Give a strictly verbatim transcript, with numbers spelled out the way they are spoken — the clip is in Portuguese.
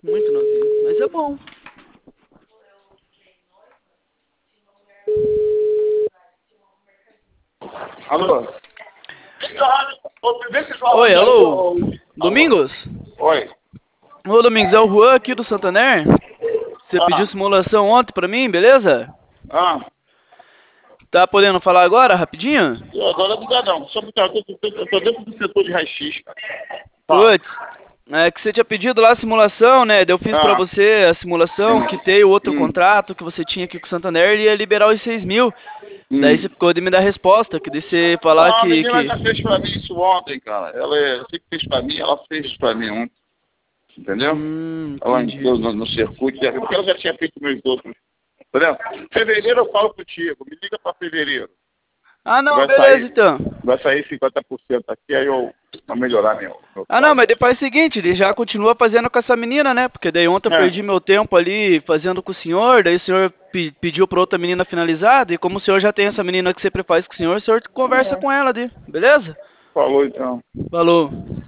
Muito novinho, mas é bom. Alô? Oi, alô? Alô? Domingos? Oi. Ô, Domingos, é o Juan aqui do Santander. Você pediu Ah, simulação ontem pra mim, beleza? ah. Tá podendo falar agora, rapidinho? Eu agora não dá não. Só porque eu tô, eu tô- eu tô dentro do setor de raio-x, cara. Fala. Putz, é que você tinha pedido lá a simulação, né? Daí eu fiz pra Ah. você a simulação, Hum. quitei o outro Hum. contrato que você tinha aqui com o Santander e ia liberar os seis mil. Daí você Hum. ficou de me dar resposta, que daí você falar Ah, a que, menina que... já fez pra mim isso ontem, cara. Ela é, sempre fez pra mim, ela fez isso pra mim ontem. Entendeu? Hum, Ela entendi. entrou no, no circuito, porque ela já tinha feito meus outros. Entendeu? Fevereiro eu falo contigo, me liga pra fevereiro. Ah, não, Vai beleza sair, então. vai sair cinquenta por cento aqui, aí eu vou melhorar meu, meu Ah, não, saldo. mas depois é o seguinte, ele já continua fazendo com essa menina, né? Porque daí ontem eu perdi É, meu tempo ali fazendo com o senhor, daí o senhor pe- pediu pra outra menina finalizar, e como o senhor já tem essa menina que sempre faz com o senhor, o senhor conversa é. com ela ali, beleza? Falou então. Falou.